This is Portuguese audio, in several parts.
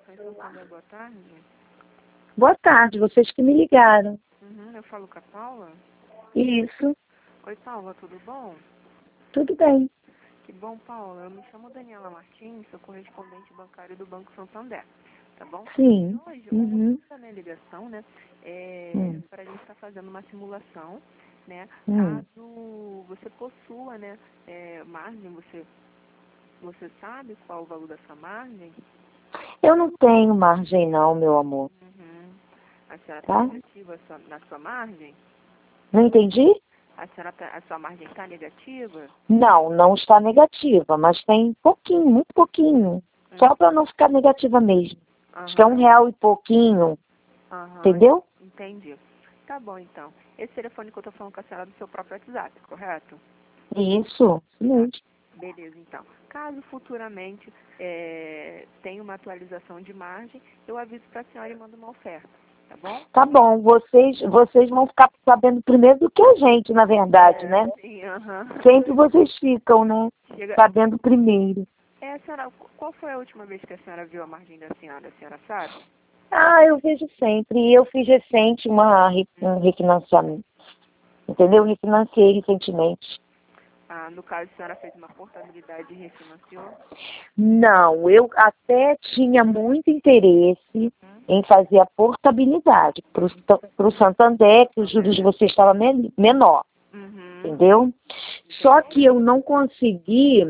Operações Santander, boa tarde. Boa tarde, vocês que me ligaram. Eu falo com a Paula. Isso, Oi, Paula, tudo bom? tudo bem. Que bom, Paula. Eu me chamo Daniela Martins, sou correspondente bancário do Banco Santander, tá bom? Sim. E hoje, o motivo da minha ligação, né, para a gente estar fazendo uma simulação, né, caso você possua, né, margem, você sabe qual o valor da sua margem? Eu não tenho margem não, meu amor. A senhora Tá? está negativa na sua margem? Não entendi? A sua margem está negativa? Não, não está negativa, mas tem pouquinho, muito pouquinho. Só para não ficar negativa mesmo. Acho que é R$1 e pouquinho. Entendeu? Entendi. Tá bom, então. Esse telefone que eu tô falando com a senhora é do seu próprio WhatsApp, correto? Isso. Beleza, então. Caso futuramente tenha uma atualização de margem, eu aviso para a senhora e mando uma oferta, tá bom? Tá bom, vocês vão ficar sabendo primeiro do que a gente, na verdade, né? Sim, Sempre vocês ficam, né? Sabendo primeiro. Senhora, qual foi a última vez que a senhora viu a margem da senhora? A senhora sabe? Eu vejo sempre. E eu fiz recente um refinanciamento. Entendeu? Refinanciei recentemente. No caso, a senhora fez uma portabilidade e refinanciou? Não, eu até tinha muito interesse em fazer a portabilidade para o Santander, que os juros de você estava menor. Entendeu? Só que eu não consegui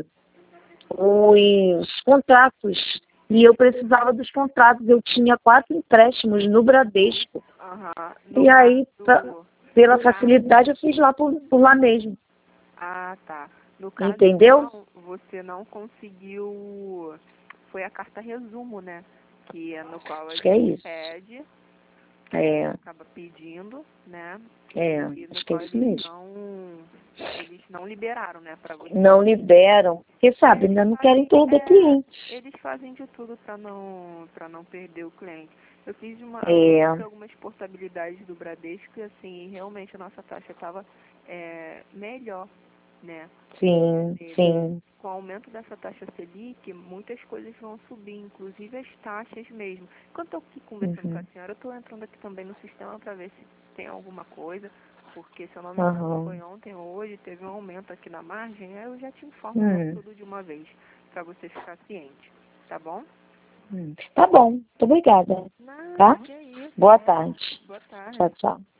os contratos. E eu precisava dos contratos. Eu tinha 4 empréstimos no Bradesco. E aí, pela facilidade, eu fiz lá por lá mesmo. Tá. No caso, entendeu? Então, você não conseguiu... Foi a carta resumo, né? Que é no qual a gente pede. Acaba pedindo, né? Acho que é isso mesmo. Eles não liberaram, né, para você. Não liberam, porque sabe, ainda não querem perder cliente. Eles fazem de tudo para não perder o cliente. Eu fiz algumas portabilidades do Bradesco e assim, realmente a nossa taxa estava melhor, né? Sim. Com o aumento dessa taxa Selic, muitas coisas vão subir, inclusive as taxas mesmo. Enquanto eu aqui conversando com a senhora, eu estou entrando aqui também no sistema para ver se tem alguma coisa, porque se eu não me engano, foi ontem ou hoje, teve um aumento aqui na margem, aí eu já te informo tudo de uma vez, para você ficar ciente, tá bom? Tá bom, muito obrigada. Nada, Tá? que é isso. Boa tarde. Boa tarde. Tchau, tchau.